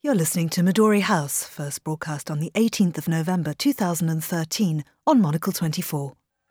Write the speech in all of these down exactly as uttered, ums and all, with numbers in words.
You're listening to Midori House, first broadcast on the eighteenth of November two thousand thirteen on Monocle twenty-four.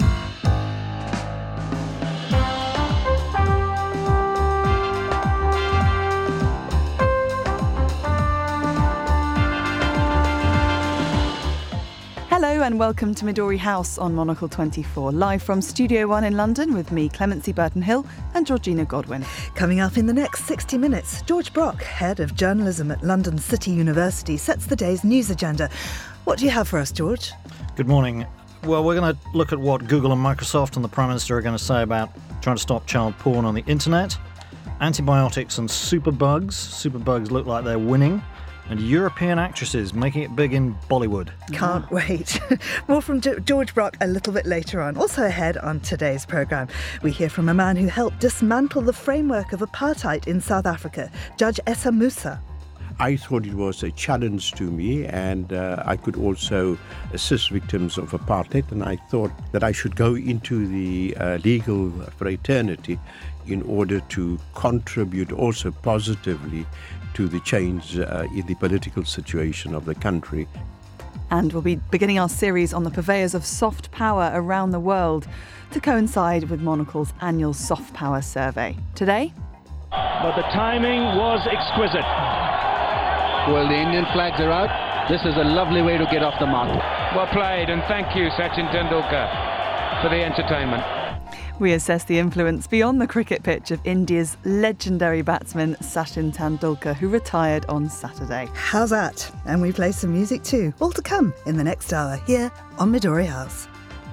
Hello and welcome to Midori House on Monocle twenty-four, live from Studio One in London with me, Clemency Burton-Hill, and Georgina Godwin. Coming up in the next sixty minutes, George Brock, Head of Journalism at London City University, sets the day's news agenda. What do you have for us, George? Good morning. Well, we're going to look at what Google and Microsoft and the Prime Minister are going to say about trying to stop child porn on the internet, antibiotics and superbugs. Superbugs look like they're winning. And European actresses making it big in Bollywood. Can't wait. More from G- George Brock a little bit later on. Also ahead on today's programme, we hear from a man who helped dismantle the framework of apartheid in South Africa, Judge Essa Musa. I thought it was a challenge to me, and uh, I could also assist victims of apartheid, and I thought that I should go into the uh, legal fraternity in order to contribute also positively to the change uh, in the political situation of the country. And we'll be beginning our series on the purveyors of soft power around the world to coincide with Monocle's annual Soft Power Survey. Today? But the timing was exquisite. Well, the Indian flags are out. This is a lovely way to get off the mark. Well played, and thank you, Sachin Tendulkar, for the entertainment. We assess the influence beyond the cricket pitch of India's legendary batsman Sachin Tendulkar, who retired on Saturday. How's that? And we play some music too. All to come in the next hour here on Midori House.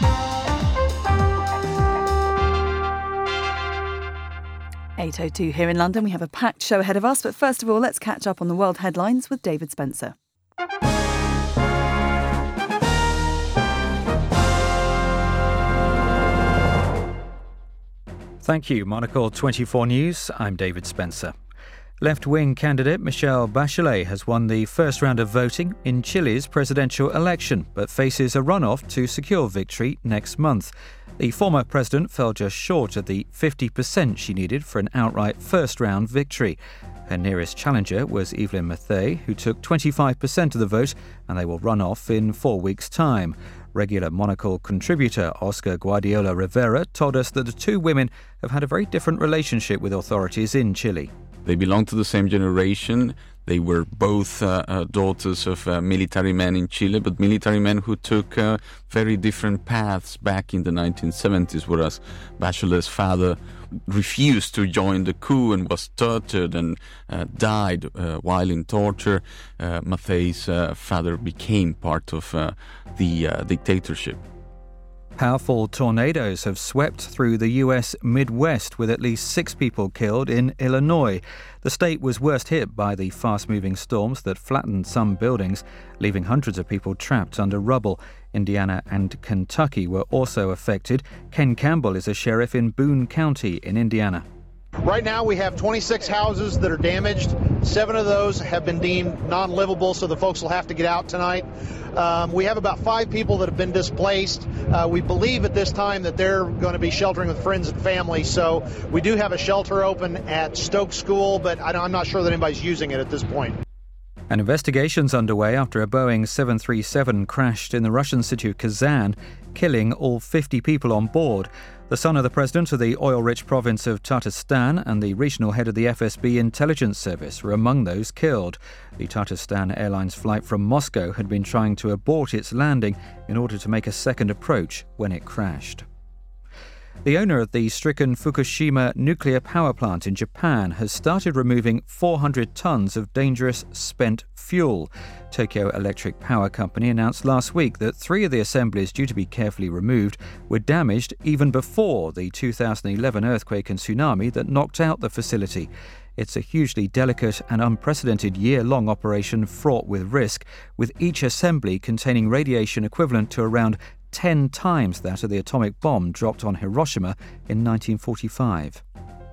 eight oh two here in London. We have a packed show ahead of us, but first of all, let's catch up on the world headlines with David Spencer. Thank you, Monocle twenty-four News. I'm David Spencer. Left-wing candidate Michelle Bachelet has won the first round of voting in Chile's presidential election, but faces a runoff to secure victory next month. The former president fell just short of the fifty percent she needed for an outright first-round victory. Her nearest challenger was Evelyn Matthei, who took twenty-five percent of the vote, and they will run off in four weeks' time. Regular Monocle contributor Oscar Guardiola Rivera told us that the two women have had a very different relationship with authorities in Chile. They belong to the same generation. They were both uh, uh, daughters of uh, military men in Chile, but military men who took uh, very different paths back in the nineteen seventies, whereas Bachelet's father refused to join the coup and was tortured and uh, died uh, while in torture. Uh, Matthei's uh, father became part of uh, the uh, dictatorship. Powerful tornadoes have swept through the U S Midwest with at least six people killed in Illinois. The state was worst hit by the fast-moving storms that flattened some buildings, leaving hundreds of people trapped under rubble. Indiana and Kentucky were also affected. Ken Campbell is a sheriff in Boone County in Indiana. Right now we have twenty-six houses that are damaged. Seven of those have been deemed non-livable, so the folks will have to get out tonight. Um, we have about five people that have been displaced. Uh, we believe at this time that they're going to be sheltering with friends and family, so we do have a shelter open at Stoke School, but I I'm not sure that anybody's using it at this point. An investigation's underway after a Boeing seven thirty-seven crashed in the Russian city of Kazan, killing all fifty people on board. The son of the president of the oil-rich province of Tatarstan and the regional head of the F S B intelligence service were among those killed. The Tatarstan Airlines flight from Moscow had been trying to abort its landing in order to make a second approach when it crashed. The owner of the stricken Fukushima nuclear power plant in Japan has started removing four hundred tons of dangerous spent fuel. Tokyo Electric Power Company announced last week that three of the assemblies due to be carefully removed were damaged even before the two thousand eleven earthquake and tsunami that knocked out the facility. It's a hugely delicate and unprecedented year-long operation fraught with risk, with each assembly containing radiation equivalent to around ten times that of the atomic bomb dropped on Hiroshima in nineteen forty-five.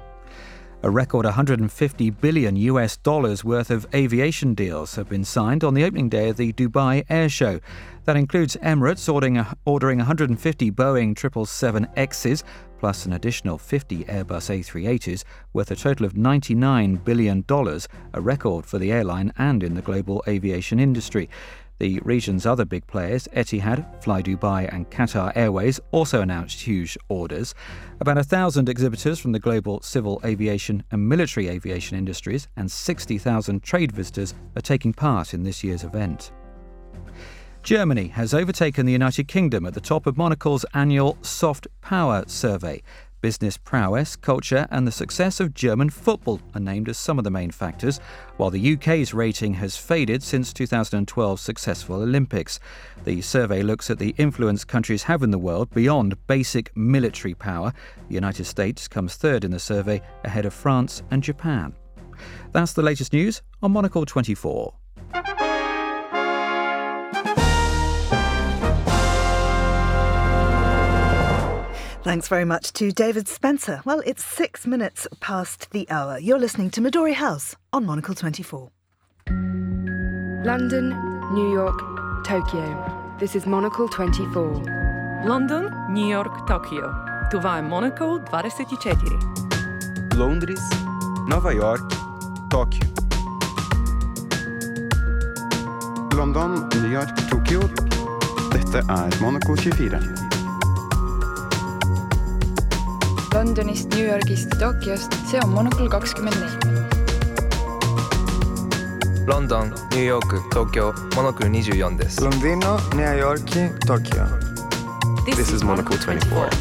A record one hundred fifty billion U S dollars worth of aviation deals have been signed on the opening day of the Dubai Air Show. That includes Emirates ordering, ordering one hundred fifty Boeing triple seven X's, plus an additional fifty Airbus A three eighties, worth a total of ninety-nine billion dollars, a record for the airline and in the global aviation industry. The region's other big players, Etihad, Fly Dubai and Qatar Airways, also announced huge orders. About a thousand exhibitors from the global civil aviation and military aviation industries and sixty thousand trade visitors are taking part in this year's event. Germany has overtaken the United Kingdom at the top of Monocle's annual Soft Power survey. Business prowess, culture and the success of German football are named as some of the main factors, while the U K's rating has faded since two thousand twelve's successful Olympics. The survey looks at the influence countries have in the world beyond basic military power. The United States comes third in the survey, ahead of France and Japan. That's the latest news on Monocle twenty-four. Thanks very much to David Spencer. Well, it's six minutes past the hour. You're listening to Midori House on Monocle twenty-four. London, New York, Tokyo. This is Monocle twenty-four. London, New York, Tokyo. Това е Monocle двадесет и четири. Londres, Nova York, Tóquio. London, New York, Tokyo. Dette er Monocle tjuefire. Londonist, New Yorgist, Tokyost, see on Monocle kakskümmend neli. London, New York, Tokyo, Monocle twenty-fourです. Londino, New York, Tokyo. This, this is Monocle twenty-four.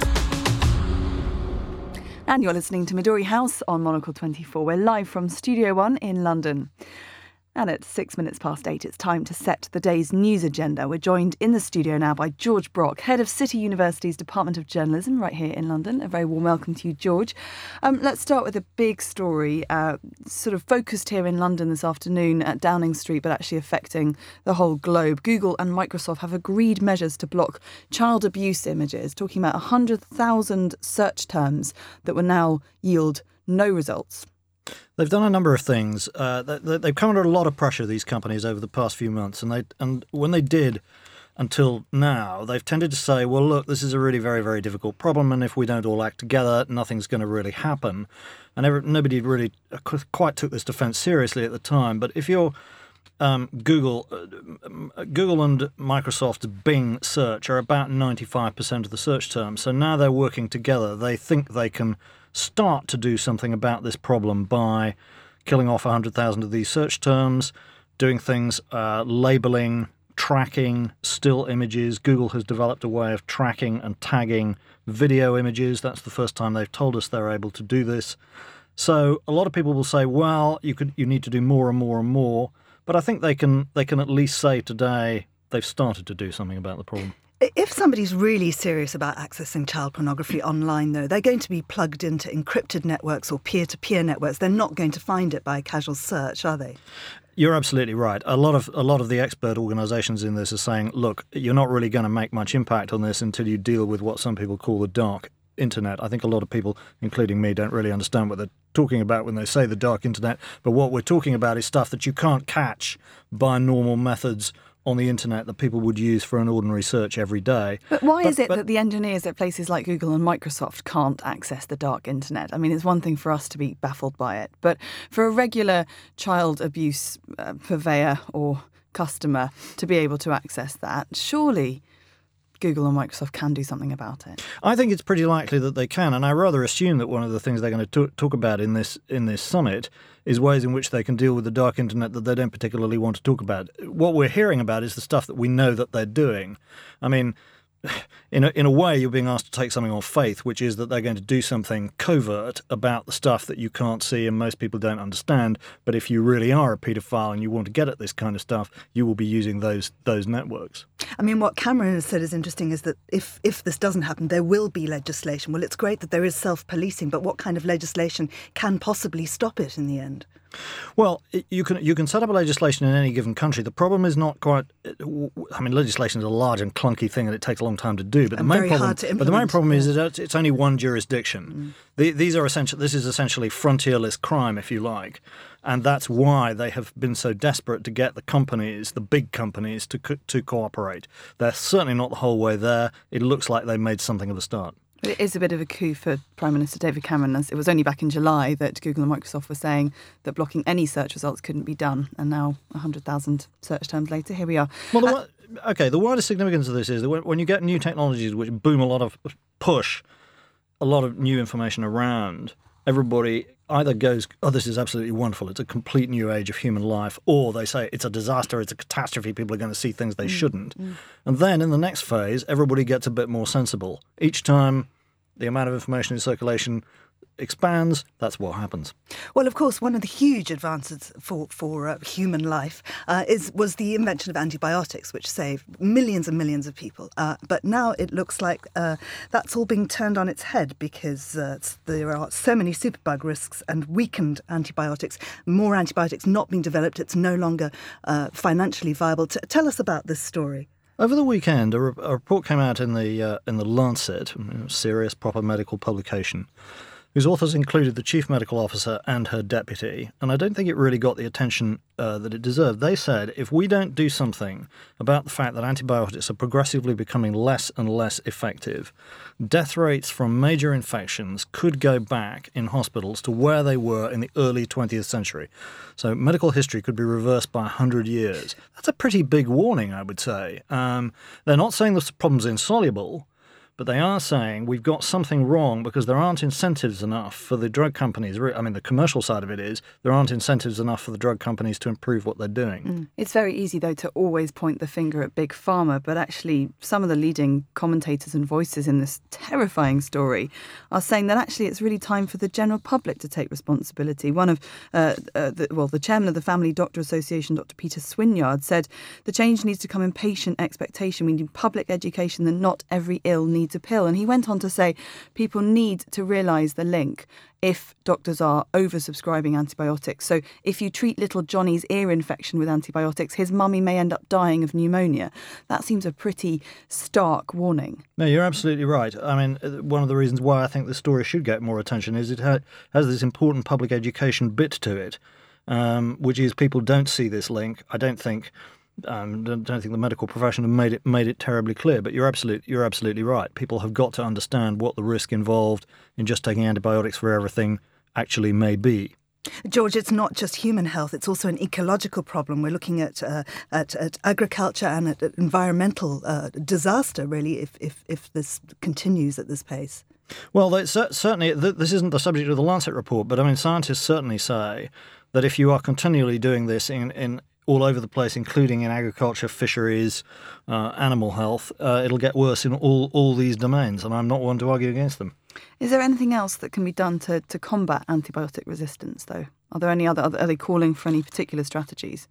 And you're listening to Midori House on Monocle twenty-four. We're live from Studio One in London. And at six minutes past eight, it's time to set the day's news agenda. We're joined in the studio now by George Brock, head of City University's Department of Journalism right here in London. A very warm welcome to you, George. Um, let's start with a big story, uh, sort of focused here in London this afternoon at Downing Street, but actually affecting the whole globe. Google and Microsoft have agreed measures to block child abuse images, talking about one hundred thousand search terms that will now yield no results. They've done a number of things. Uh, they, they've come under a lot of pressure, these companies, over the past few months. And they and when they did, until now, they've tended to say, well, look, this is a really very, very difficult problem. And if we don't all act together, nothing's going to really happen. And every, nobody really quite took this defense seriously at the time. But if you're um, Google, uh, Google and Microsoft's Bing search are about ninety-five percent of the search terms. So now they're working together. They think they can start to do something about this problem by killing off one hundred thousand of these search terms, doing things, uh, labeling, tracking still images. Google has developed a way of tracking and tagging video images. That's the first time they've told us they're able to do this. So a lot of people will say, well, you could you need to do more and more and more. But I think they can they can at least say today they've started to do something about the problem. If somebody's really serious about accessing child pornography online, though, they're going to be plugged into encrypted networks or peer-to-peer networks. They're not going to find it by a casual search, are they? You're absolutely right. A lot of a lot of the expert organisations in this are saying, look, you're not really going to make much impact on this until you deal with what some people call the dark internet. I think a lot of people, including me, don't really understand what they're talking about when they say the dark internet. But what we're talking about is stuff that you can't catch by normal methods on the internet that people would use for an ordinary search every day. But why but, is it but, that the engineers at places like Google and Microsoft can't access the dark internet? I mean, it's one thing for us to be baffled by it, but for a regular child abuse uh, purveyor or customer to be able to access that, surely Google and Microsoft can do something about it. I think it's pretty likely that they can, and I rather assume that one of the things they're going to talk about in this in this summit is ways in which they can deal with the dark internet that they don't particularly want to talk about. What we're hearing about is the stuff that we know that they're doing. I mean, in a, in a way, you're being asked to take something on faith, which is that they're going to do something covert about the stuff that you can't see and most people don't understand. But if you really are a paedophile and you want to get at this kind of stuff, you will be using those those networks. I mean, what Cameron has said is interesting is that if, if this doesn't happen, there will be legislation. Well, it's great that there is self-policing, but what kind of legislation can possibly stop it in the end? Well, you can you can set up a legislation in any given country. The problem is not quite. I mean, legislation is a large and clunky thing, and it takes a long time to do. But the and main very problem, hard to implement. but the main problem is that it's only one jurisdiction. Mm. The, these are essential. This is essentially frontierless crime, if you like, and that's why they have been so desperate to get the companies, the big companies, to co- to cooperate. They're certainly not the whole way there. It looks like they made something of a start. But it is a bit of a coup for Prime Minister David Cameron, as it was only back in July that Google and Microsoft were saying that blocking any search results couldn't be done. And now, one hundred thousand search terms later, here we are. Well, the, uh, okay, the wider significance of this is that when, when you get new technologies which boom a lot of, push a lot of new information around, everybody either goes, oh, this is absolutely wonderful, it's a complete new age of human life, or they say it's a disaster, it's a catastrophe, people are going to see things they mm, shouldn't. Mm. And then in the next phase, everybody gets a bit more sensible. Each time the amount of information in circulation expands, that's what happens. Well, of course, one of the huge advances for for uh, human life uh, is was the invention of antibiotics, which saved millions and millions of people. Uh, but now it looks like uh, that's all being turned on its head because uh, there are so many superbug risks and weakened antibiotics, more antibiotics not being developed. It's no longer uh, financially viable. T- tell us about this story. Over the weekend, a, re- a report came out in the uh, in the Lancet, a serious, proper medical publication, whose authors included the chief medical officer and her deputy, and I don't think it really got the attention uh, that it deserved. They said, if we don't do something about the fact that antibiotics are progressively becoming less and less effective, death rates from major infections could go back in hospitals to where they were in the early twentieth century. So medical history could be reversed by one hundred years. That's a pretty big warning, I would say. Um, they're not saying the problem's insoluble, but they are saying we've got something wrong because there aren't incentives enough for the drug companies. I mean, the commercial side of it is there aren't incentives enough for the drug companies to improve what they're doing. Mm. It's very easy, though, to always point the finger at Big Pharma, but actually some of the leading commentators and voices in this terrifying story are saying that actually it's really time for the general public to take responsibility. One of, uh, uh, the, well, the chairman of the Family Doctor Association, Doctor Peter Swinyard, said the change needs to come in patient expectation. We need public education that not every ill needs a pill. And he went on to say people need to realise the link if doctors are oversubscribing antibiotics. So if you treat little Johnny's ear infection with antibiotics, his mummy may end up dying of pneumonia. That seems a pretty stark warning. No, you're absolutely right. I mean, one of the reasons why I think the story should get more attention is it ha- has this important public education bit to it, um, which is people don't see this link. I don't think Um, don't, don't think the medical profession have made it made it terribly clear, but you're absolutely you're absolutely right. People have got to understand what the risk involved in just taking antibiotics for everything actually may be. George, it's not just human health; it's also an ecological problem. We're looking at uh, at, at agriculture and at, at environmental uh, disaster, really, if, if if this continues at this pace. Well, they, certainly this isn't the subject of the Lancet report, but I mean, scientists certainly say that if you are continually doing this in in all over the place, including in agriculture, fisheries, uh, animal health, uh, it'll get worse in all, all these domains, and I'm not one to argue against them. Is there anything else that can be done to, to combat antibiotic resistance, though? Are there any other, are they calling for any particular strategies?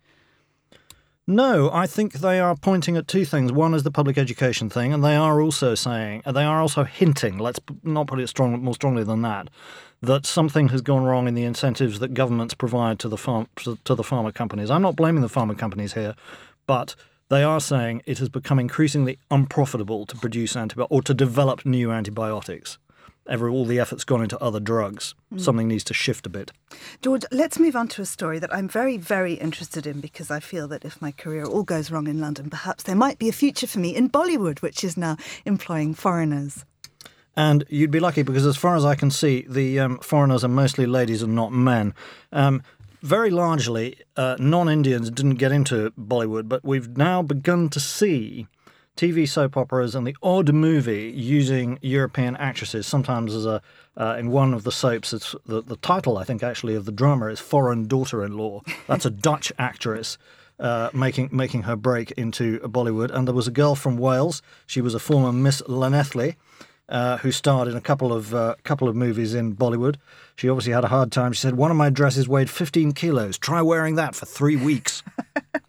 No, I think they are pointing at two things. One is the public education thing, and they are also saying, they are also hinting, let's not put it strong, more strongly than that, that something has gone wrong in the incentives that governments provide to the farm to the pharma companies. I'm not blaming the pharma companies here, but they are saying it has become increasingly unprofitable to produce antibiotics or to develop new antibiotics. Every, all the effort's gone into other drugs. Mm. Something needs to shift a bit. George, let's move on to a story that I'm very, very interested in because I feel that if my career all goes wrong in London, perhaps there might be a future for me in Bollywood, which is now employing foreigners. And you'd be lucky because as far as I can see, the um, foreigners are mostly ladies and not men. Um, very largely, uh, non-Indians didn't get into Bollywood, but we've now begun to see T V soap operas and the odd movie using European actresses, sometimes as a uh, in one of the soaps, it's the, the title, I think, actually, of the drama is Foreign Daughter-in-Law. That's a Dutch actress uh, making making her break into Bollywood. And there was a girl from Wales. She was a former Miss Llanelli, Uh, who starred in a couple of uh, couple of movies in Bollywood. She obviously had a hard time. She said, one of my dresses weighed fifteen kilos. Try wearing that for three weeks.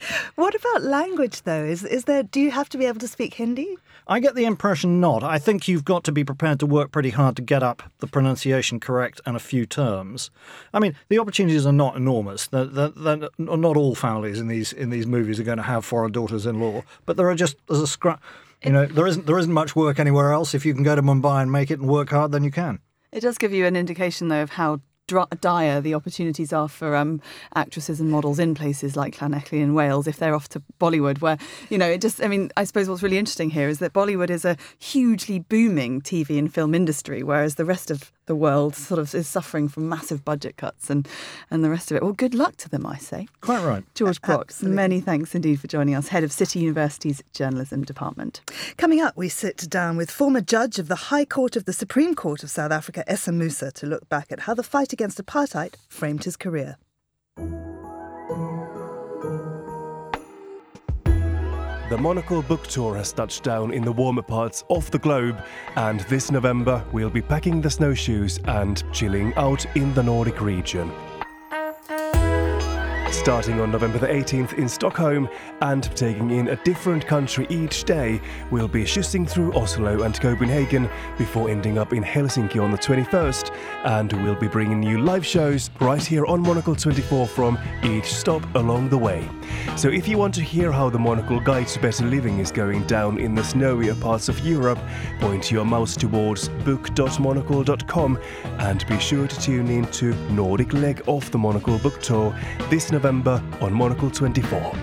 What about language, though? Is is there? Do you have to be able to speak Hindi? I get the impression not. I think you've got to be prepared to work pretty hard to get up the pronunciation correct and a few terms. I mean, the opportunities are not enormous. They're, they're, they're not all families in these in these movies are going to have foreign daughters-in-law, but there are just there's a scrap. You know, there isn't there isn't much work anywhere else. If you can go to Mumbai and make it and work hard, then you can. It does give you an indication, though, of how dire the opportunities are for um, actresses and models in places like Llanelli in Wales if they're off to Bollywood, where, you know, it just, I mean, I suppose what's really interesting here is that Bollywood is a hugely booming T V and film industry, whereas the rest of the world sort of is suffering from massive budget cuts and, and the rest of it. Well, good luck to them, I say. Quite right. George Brock, many thanks indeed for joining us, head of City University's Journalism Department. Coming up, we sit down with former judge of the High Court of the Supreme Court of South Africa, Essa Musa, to look back at how the fight against apartheid framed his career. The Monocle Book Tour has touched down in the warmer parts of the globe, and this November we'll be packing the snowshoes and chilling out in the Nordic region. Starting on November the eighteenth in Stockholm and taking in a different country each day, we'll be shussing through Oslo and Copenhagen before ending up in Helsinki on the twenty-first, and we'll be bringing you live shows right here on Monocle twenty-four from each stop along the way. So if you want to hear how the Monocle Guide to Better Living is going down in the snowier parts of Europe, point your mouse towards book dot monocle dot com and be sure to tune in to Nordic leg of the Monocle Book Tour this November on Monocle twenty-four.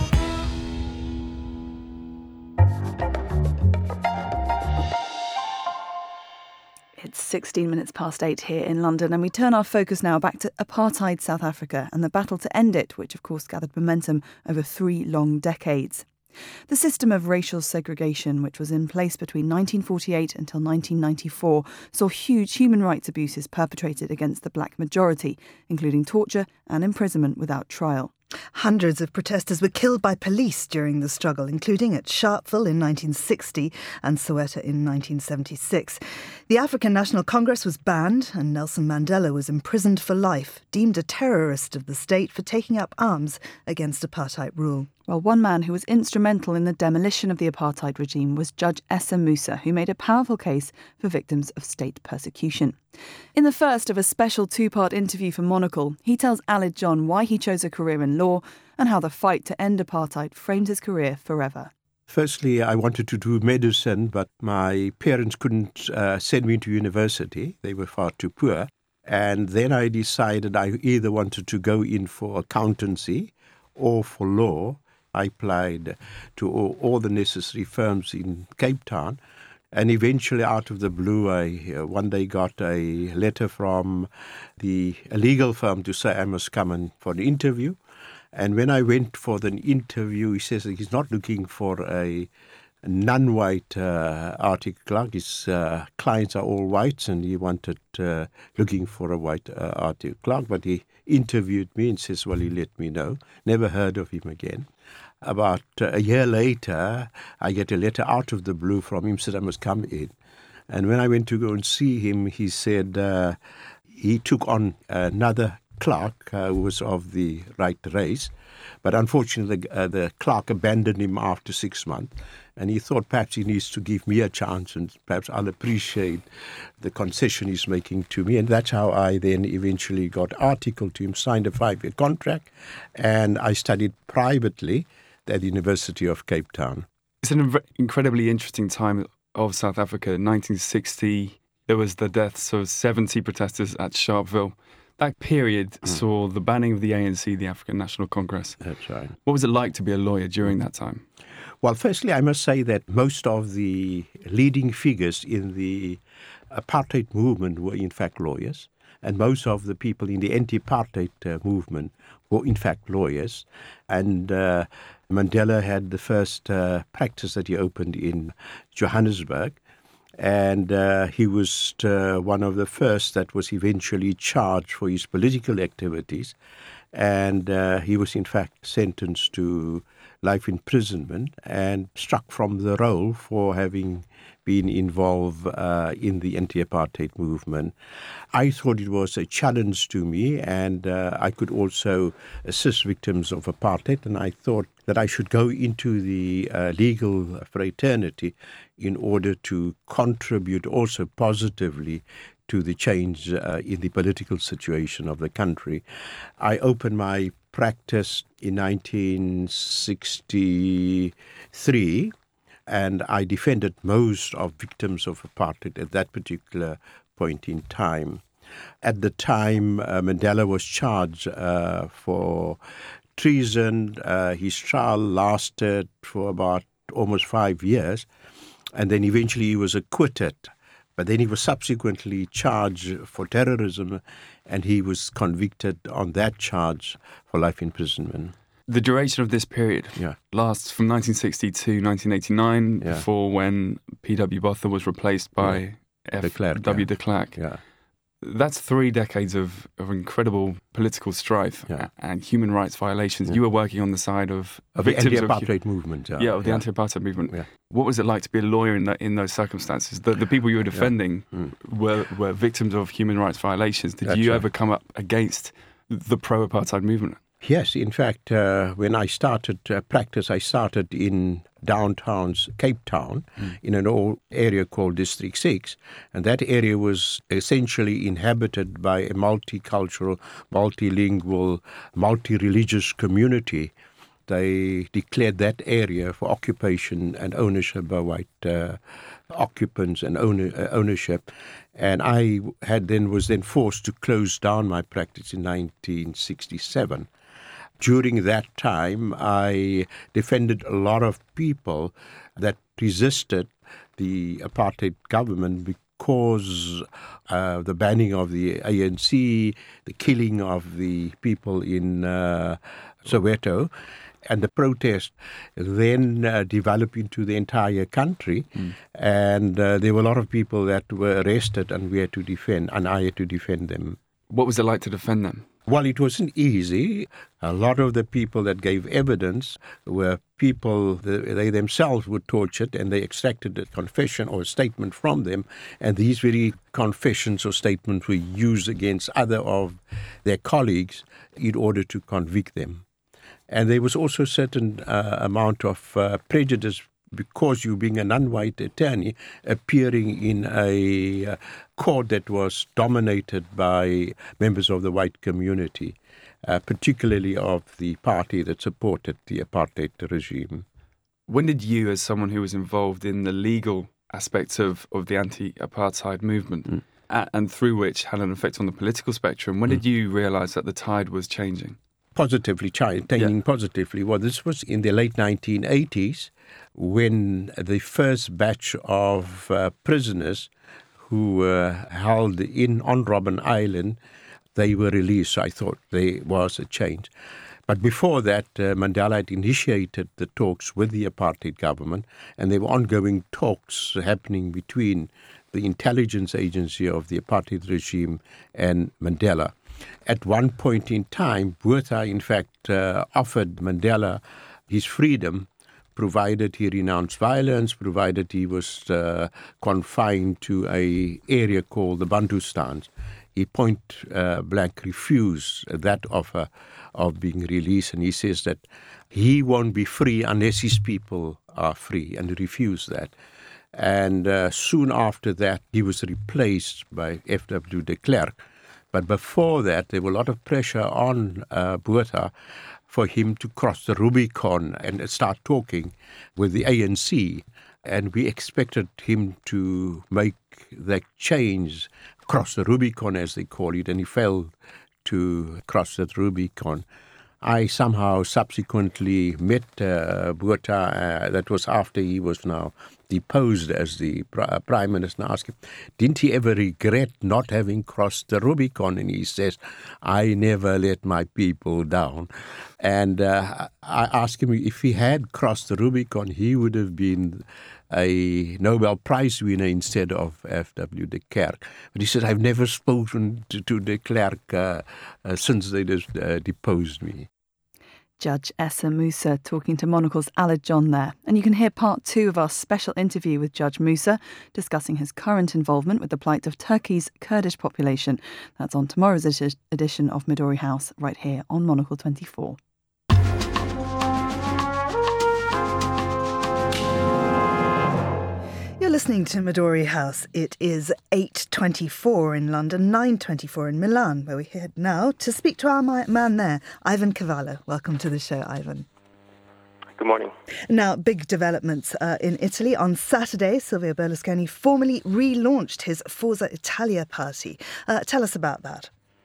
It's sixteen minutes past eight here in London, and we turn our focus now back to apartheid South Africa and the battle to end it, which of course gathered momentum over three long decades. The system of racial segregation, which was in place between nineteen forty-eight until nineteen ninety-four, saw huge human rights abuses perpetrated against the black majority, including torture and imprisonment without trial. Hundreds of protesters were killed by police during the struggle, including at Sharpeville in nineteen sixty and Soweto in nineteen seventy-six. The African National Congress was banned and Nelson Mandela was imprisoned for life, deemed a terrorist of the state for taking up arms against apartheid rule. Well, one man who was instrumental in the demolition of the apartheid regime was Judge Essa Musa, who made a powerful case for victims of state persecution. In the first of a special two-part interview for Monocle, he tells Aled John why he chose a career in law and how the fight to end apartheid framed his career forever. Firstly, I wanted to do medicine, but my parents couldn't uh, send me to university. They were far too poor. And then I decided I either wanted to go in for accountancy or for law. I applied to all, all the necessary firms in Cape Town. And eventually, out of the blue, I uh, one day got a letter from the a legal firm to say I must come in for an interview. And when I went for the interview, he says that he's not looking for a, a non-white uh, article clerk. His uh, clients are all whites, and he wanted uh, looking for a white uh, article clerk. But he interviewed me and says, well, he let me know. Never heard of him again. About uh, a year later, I get a letter out of the blue from him, said I must come in. And when I went to go and see him, he said uh, he took on another clerk uh, who was of the right race. But unfortunately, uh, the clerk abandoned him after six months. And he thought perhaps he needs to give me a chance and perhaps I'll appreciate the concession he's making to me. And that's how I then eventually got articled to him, signed a five-year contract, and I studied privately at the University of Cape Town. It's an incredibly interesting time of South Africa. In nineteen sixty, there was the deaths of seventy protesters at Sharpeville. That period mm. saw the banning of the A N C, the African National Congress. That's right. What was it like to be a lawyer during that time? Well, firstly, I must say that most of the leading figures in the apartheid movement were in fact lawyers, and most of the people in the anti-apartheid uh, movement were in fact lawyers. And uh, Mandela had the first uh, practice that he opened in Johannesburg, and uh, he was uh, one of the first that was eventually charged for his political activities. And uh, he was in fact sentenced to life imprisonment and struck from the roll for having been involved uh, in the anti-apartheid movement. I thought it was a challenge to me, and uh, I could also assist victims of apartheid, and I thought that I should go into the uh, legal fraternity in order to contribute also positively to the change uh, in the political situation of the country. I opened my practice in nineteen sixty-three, and I defended most of victims of apartheid at that particular point in time. At the time, uh, Mandela was charged uh, for treason. Uh, his trial lasted for about almost five years, and then eventually he was acquitted. But then he was subsequently charged for terrorism, and he was convicted on that charge for life imprisonment. The duration of this period yeah. lasts from nineteen sixty to nineteen eighty-nine, yeah. for when P W Botha was replaced by yeah. F. de Klerk, W. yeah. de Klerk. Yeah. That's three decades of, of incredible political strife yeah. and human rights violations. Yeah. You were working on the side of, of the victims anti-apartheid of, movement. Yeah, yeah of the yeah. anti-apartheid movement. Yeah. What was it like to be a lawyer in, that, in those circumstances? The, the people you were defending yeah. mm. were, were victims of human rights violations. Did That's you right. ever come up against the pro-apartheid movement? Yes, in fact, uh, when I started uh, practice, I started in downtown Cape Town, mm. in an old area called District six, and that area was essentially inhabited by a multicultural, multilingual, multi-religious community. They declared that area for occupation and ownership by white uh, occupants and owner, uh, ownership. And I had then was then forced to close down my practice in nineteen sixty-seven. During that time, I defended a lot of people that resisted the apartheid government because uh, the banning of the A N C, the killing of the people in uh, Soweto, and the protest then uh, developed into the entire country. Mm. And uh, there were a lot of people that were arrested, and we had to defend, and I had to defend them. What was it like to defend them? Well, it wasn't easy. A lot of the people that gave evidence were people, they themselves were tortured, and they extracted a confession or a statement from them, and these very confessions or statements were used against other of their colleagues in order to convict them. And there was also a certain uh, amount of uh, prejudice because you, being a non-white attorney, appearing in a uh, court that was dominated by members of the white community, uh, particularly of the party that supported the apartheid regime. When did you, as someone who was involved in the legal aspects of, of the anti-apartheid movement, mm. uh, and through which had an effect on the political spectrum, when mm. did you realise that the tide was changing? Positively, changing yeah. positively. Well, this was in the late nineteen eighties when the first batch of uh, prisoners who were held in on Robben Island, they were released. So I thought there was a change. But before that, uh, Mandela had initiated the talks with the apartheid government, and there were ongoing talks happening between the intelligence agency of the apartheid regime and Mandela. At one point in time, Botha, in fact, uh, offered Mandela his freedom, provided he renounced violence, provided he was uh, confined to a area called the Bantustans. He point uh, blank refused that offer of being released, and he says that he won't be free unless his people are free, and he refused that. And uh, soon after that, he was replaced by F W de Klerk. But before that, there was a lot of pressure on uh, Botha for him to cross the Rubicon and start talking with the A N C. And we expected him to make that change, cross the Rubicon, as they call it, and he failed to cross that Rubicon. I somehow subsequently met uh, Botha. Uh, that was after he was now deposed as the Prime Minister, asked him, didn't he ever regret not having crossed the Rubicon? And he says, I never let my people down. And uh, I asked him if he had crossed the Rubicon, he would have been a Nobel Prize winner instead of F W de Klerk. But he said, I've never spoken to, to de Klerk uh, uh, since they just, uh, deposed me. Judge Essa Musa talking to Monocle's Aled John there. And you can hear part two of our special interview with Judge Musa discussing his current involvement with the plight of Turkey's Kurdish population. That's on tomorrow's edition of Midori House right here on Monocle twenty-four. You're listening to Midori House. It is eight twenty-four in London, nine twenty-four in Milan, where we head now to speak to our man there, Ivan Cavallo. Welcome to the show, Ivan. Good morning. Now, big developments uh, in Italy. On Saturday, Silvio Berlusconi formally relaunched his Forza Italia party. Uh, tell us about that.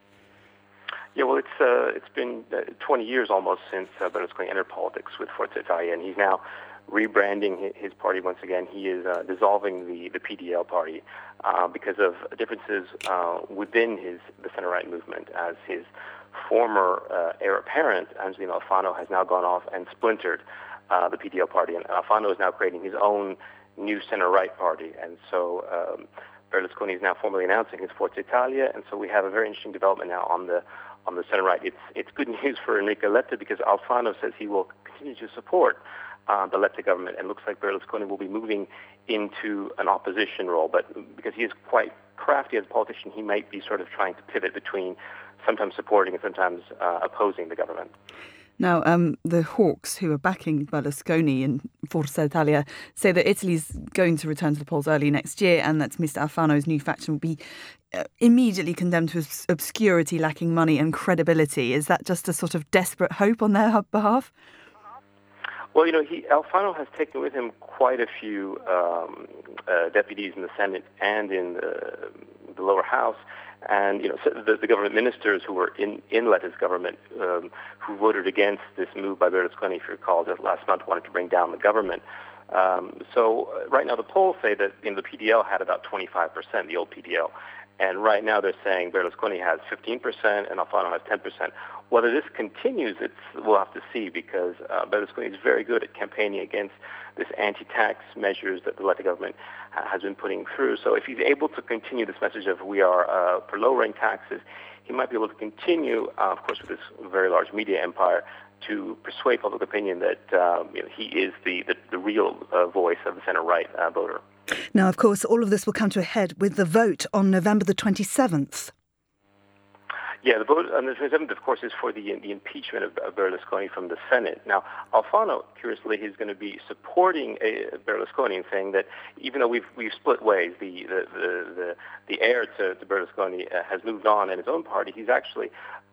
Yeah, well, it's uh, it's been uh, twenty years almost since uh, Berlusconi entered politics with Forza Italia, and he's now rebranding his party once again. He is uh, dissolving the, the P D L party uh, because of differences uh, within his the center-right movement, as his former uh, heir apparent, Angelino Alfano, has now gone off and splintered uh, the P D L party, and Alfano is now creating his own new center-right party, and so um, Berlusconi is now formally announcing his Forza Italia, and so we have a very interesting development now on the on the center-right. It's, it's good news for Enrico Letta because Alfano says he will continue to support Uh, the Letta government, and looks like Berlusconi will be moving into an opposition role. But because he is quite crafty as a politician, he might be sort of trying to pivot between sometimes supporting and sometimes uh, opposing the government. Now, um, the Hawks, who are backing Berlusconi in Forza Italia, say that Italy's going to return to the polls early next year and that Mister Alfano's new faction will be uh, immediately condemned to obscurity, lacking money and credibility. Is that just a sort of desperate hope on their behalf? Well, you know, he, Alfano has taken with him quite a few um, uh, deputies in the Senate and in the, the lower house. And, you know, so the, the government ministers who were in, in Letta's government um, who voted against this move by Berlusconi, if you recall, just last month wanted to bring down the government. Um, so uh, right now the polls say that, you know, the P D L had about twenty-five percent, the old P D L. And right now they're saying Berlusconi has fifteen percent and Alfano has ten percent. Whether this continues, it's, we'll have to see, because uh, Berlusconi is very good at campaigning against this anti-tax measures that the Letta government uh, has been putting through. So if he's able to continue this message of we are uh, for lowering taxes, he might be able to continue, uh, of course, with this very large media empire, to persuade public opinion that um, you know, he is the, the, the real uh, voice of the center-right uh, voter. Now, of course, all of this will come to a head with the vote on November the twenty-seventh. Yeah, the vote on the twenty-seventh, of course, is for the the impeachment of, of Berlusconi from the Senate. Now, Alfano, curiously, is going to be supporting uh, Berlusconi and saying that even though we've we've split ways, the the the, the, the heir to, to Berlusconi uh, has moved on in his own party, he's actually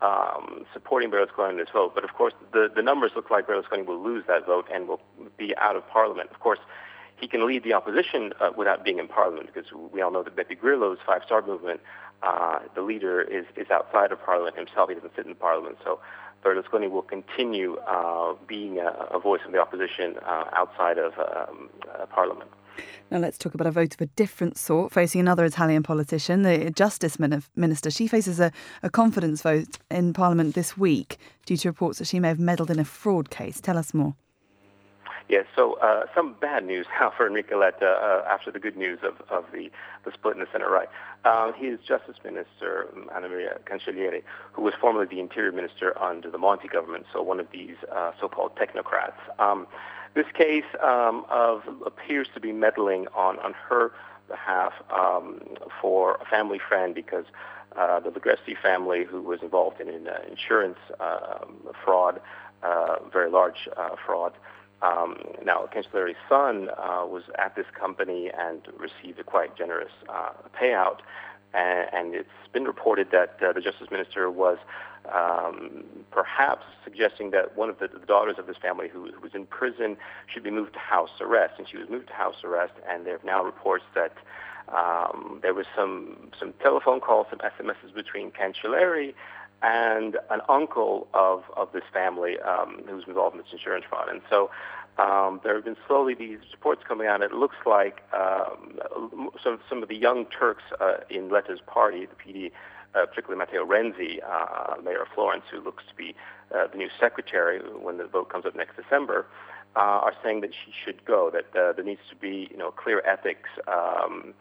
um, supporting Berlusconi in this vote. But of course, the, the numbers look like Berlusconi will lose that vote and will be out of Parliament. Of course, he can lead the opposition uh, without being in Parliament, because we all know that Beppe Grillo's Five Star Movement, uh, the leader is, is outside of Parliament himself. He doesn't sit in Parliament. So Berlusconi will continue uh, being a, a voice of the opposition uh, outside of um, uh, Parliament. Now let's talk about a vote of a different sort, facing another Italian politician, the Justice Minister. She faces a, a confidence vote in Parliament this week due to reports that she may have meddled in a fraud case. Tell us more. Yes, so uh, some bad news now for Enrico Letta uh, after the good news of, of the, the split in the center right. Um, his Justice Minister, Anna Maria Cancellieri, who was formerly the Interior Minister under the Monti government, so one of these uh, so-called technocrats. Um, this case um, of appears to be meddling on, on her behalf um, for a family friend, because uh, the Ligresti family, who was involved in an uh, insurance uh, fraud, uh, very large uh, fraud. Um, now, Cancellieri's son uh, was at this company and received a quite generous uh, payout, and, and it's been reported that uh, the Justice Minister was um, perhaps suggesting that one of the, the daughters of this family who, who was in prison should be moved to house arrest, and she was moved to house arrest, and there are now reports that um, there was some, some telephone calls, some S M Ses between Cancellieri and an uncle of, of this family um, who's involved in this insurance fraud. And so um, there have been slowly these reports coming out. It looks like um, some, some of the young Turks uh, in Letta's party, the P D, uh, particularly Matteo Renzi, uh, mayor of Florence, who looks to be uh, the new secretary when the vote comes up next December, uh, are saying that she should go, that uh, there needs to be, you know, clear ethics um,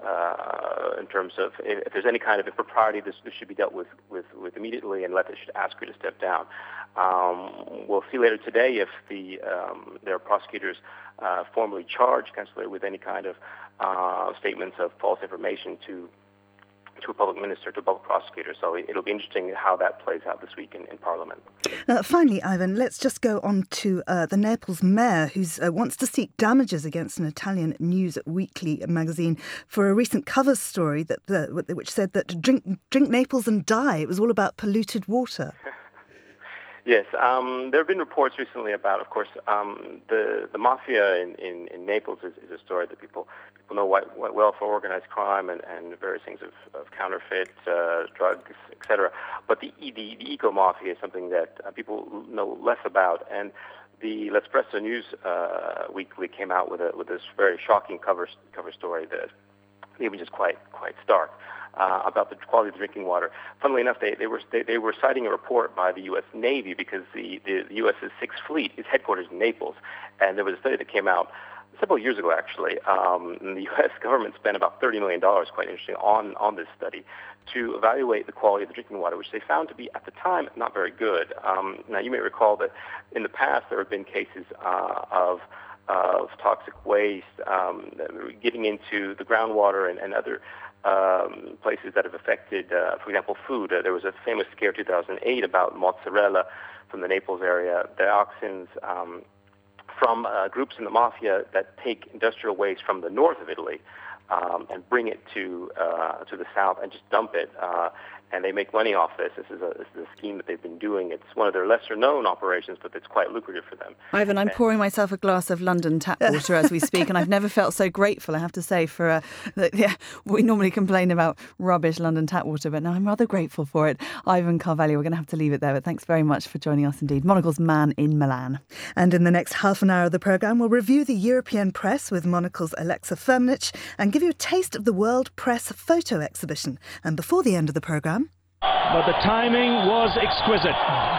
uh, in terms of if, if there's any kind of impropriety, this, this should be dealt with, with, with immediately, and Letta should ask her to step down. Um, we'll see later today if the um, there are prosecutors uh, formally charge Chancellor with any kind of uh, statements of false information to to a public minister, to a public prosecutor. So it'll be interesting how that plays out this week in, in Parliament. Uh, finally, Ivan, let's just go on to uh, the Naples mayor who uh, wants to seek damages against an Italian news weekly magazine for a recent cover story that uh, which said that drink, drink Naples and die. It was all about polluted water. Yes, um, there have been reports recently about, of course, um, the the mafia in, in, in Naples is, is a story that people people know quite, quite well for organized crime and, and various things of, of counterfeit uh, drugs, et cetera. But the the, the eco mafia is something that uh, people know less about. And the L'Espresso News uh, Weekly came out with a with this very shocking cover cover story that even just quite quite stark. Uh, about the quality of drinking water. Funnily enough, they, they were they, they were citing a report by the U S Navy because the, the, the U.S.'s Sixth Fleet is headquartered in Naples, and there was a study that came out several years ago, actually. Um, and the U S government spent about thirty million dollars, quite interesting, on, on this study to evaluate the quality of the drinking water, which they found to be, at the time, not very good. Um, now, you may recall that in the past there have been cases uh, of of toxic waste um, getting into the groundwater and, and other Um, places that have affected, uh, for example, food. Uh, there was a famous scare in two thousand eight about mozzarella from the Naples area, dioxins um, from uh, groups in the mafia that take industrial waste from the north of Italy um, and bring it to uh, to the south and just dump it. Uh, and they make money off this. This is, a, this is a scheme that they've been doing. It's one of their lesser-known operations, but it's quite lucrative for them. Ivan, I'm and, pouring myself a glass of London tap water as we speak, and I've never felt so grateful, I have to say, for... Uh, the, yeah, we normally complain about rubbish London tap water, but now I'm rather grateful for it. Ivan Carvalho, we're going to have to leave it there, but thanks very much for joining us indeed. Monocle's Man in Milan. And in the next half an hour of the programme, we'll review the European press with Monocle's Alexa Firmenich and give you a taste of the World Press Photo Exhibition. And before the end of the programme... But the timing was exquisite.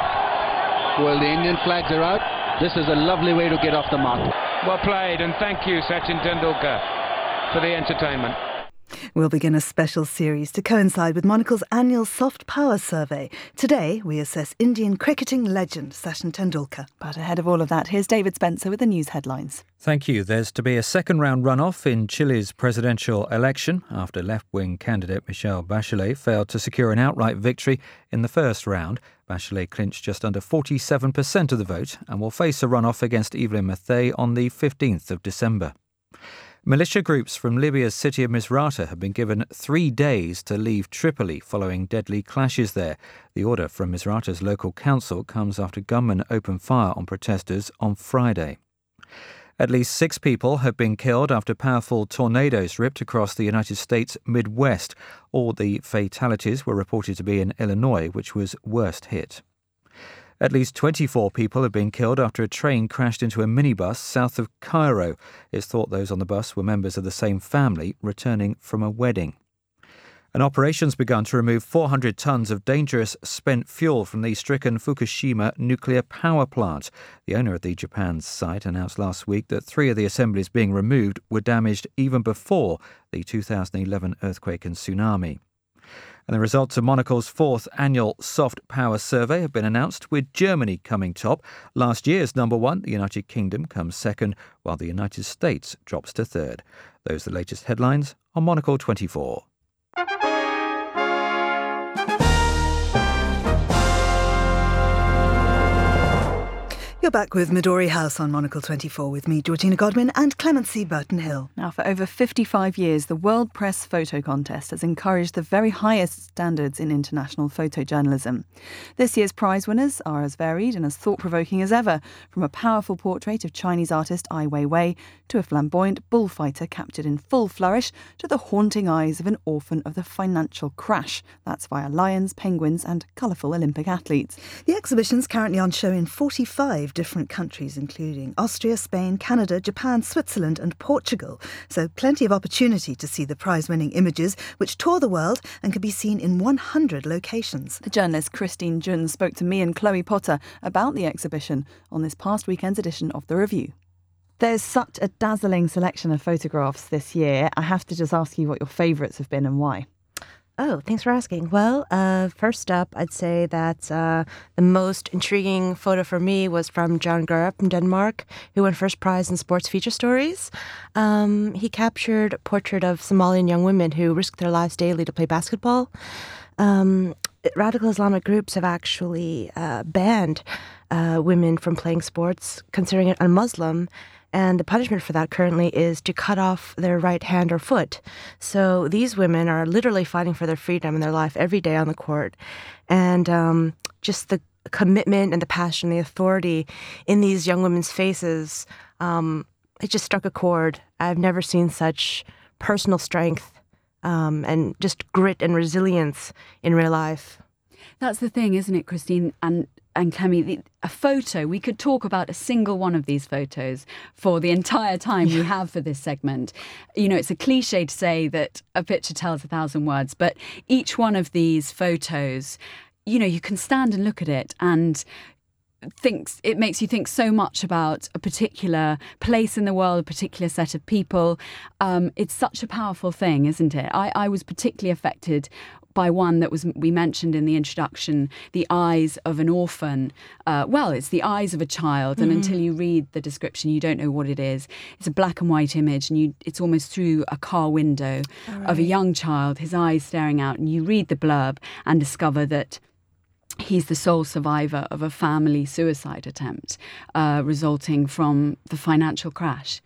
Well, the Indian flags are out. This is a lovely way to get off the mark. Well played, and thank you, Sachin Tendulkar, for the entertainment. We'll begin a special series to coincide with Monocle's annual Soft Power Survey. Today, we assess Indian cricketing legend Sachin Tendulkar. But ahead of all of that, here's David Spencer with the news headlines. Thank you. There's to be a second-round runoff in Chile's presidential election after left-wing candidate Michelle Bachelet failed to secure an outright victory in the first round. Bachelet clinched just under forty-seven percent of the vote and will face a runoff against Evelyn Matthei on the fifteenth of December. Militia groups from Libya's city of Misrata have been given three days to leave Tripoli following deadly clashes there. The order from Misrata's local council comes after gunmen opened fire on protesters on Friday. At least six people have been killed after powerful tornadoes ripped across the United States Midwest. All the fatalities were reported to be in Illinois, which was worst hit. At least twenty-four people have been killed after a train crashed into a minibus south of Cairo. It's thought those on the bus were members of the same family returning from a wedding. An operation's begun to remove four hundred tonnes of dangerous spent fuel from the stricken Fukushima nuclear power plant. The owner of the Japan's site announced last week that three of the assemblies being removed were damaged even before the two thousand eleven earthquake and tsunami. And the results of Monocle's fourth annual Soft Power Survey have been announced, with Germany coming top. Last year's number one, the United Kingdom, comes second, while the United States drops to third. Those are the latest headlines on Monocle twenty-four. You're back with Midori House on Monocle twenty-four with me, Georgina Godwin, and Clemency Burton-Hill. Now, for over fifty-five years, the World Press Photo Contest has encouraged the very highest standards in international photojournalism. This year's prize winners are as varied and as thought-provoking as ever, from a powerful portrait of Chinese artist Ai Weiwei to a flamboyant bullfighter captured in full flourish to the haunting eyes of an orphan of the financial crash. That's via lions, penguins and colourful Olympic athletes. The exhibition's currently on show in forty-five different countries, including Austria, Spain, Canada, Japan, Switzerland and Portugal. So plenty of opportunity to see the prize-winning images, which tour the world and can be seen in one hundred locations. The journalist Christine Jun spoke to me and Chloe Potter about the exhibition on this past weekend's edition of The Review. There's such a dazzling selection of photographs this year. I have to just ask you what your favourites have been and why. Oh, thanks for asking. Well, uh, first up, I'd say that uh, the most intriguing photo for me was from John Gerup from Denmark, who won first prize in sports feature stories. Um, he captured a portrait of Somalian young women who risk their lives daily to play basketball. Um, radical Islamic groups have actually uh, banned uh, women from playing sports, considering it un-Muslim. And the punishment for that currently is to cut off their right hand or foot. So these women are literally fighting for their freedom in their life every day on the court. And um, just the commitment and the passion, the authority in these young women's faces, um, it just struck a chord. I've never seen such personal strength um, and just grit and resilience in real life. That's the thing, isn't it, Christine? And And Clemmy, a photo, we could talk about a single one of these photos for the entire time we have for this segment. You know, it's a cliche to say that a picture tells a thousand words, but each one of these photos, you know, you can stand and look at it and thinks it makes you think so much about a particular place in the world, a particular set of people. Um, it's such a powerful thing, isn't it? I, I was particularly affected by one that was we mentioned in the introduction, the eyes of an orphan. Uh, well, it's the eyes of a child, and mm-hmm. until you read the description, you don't know what it is. It's a black and white image, and you, it's almost through a car window right. of a young child, his eyes staring out, and you read the blurb and discover that he's the sole survivor of a family suicide attempt uh, resulting from the financial crash.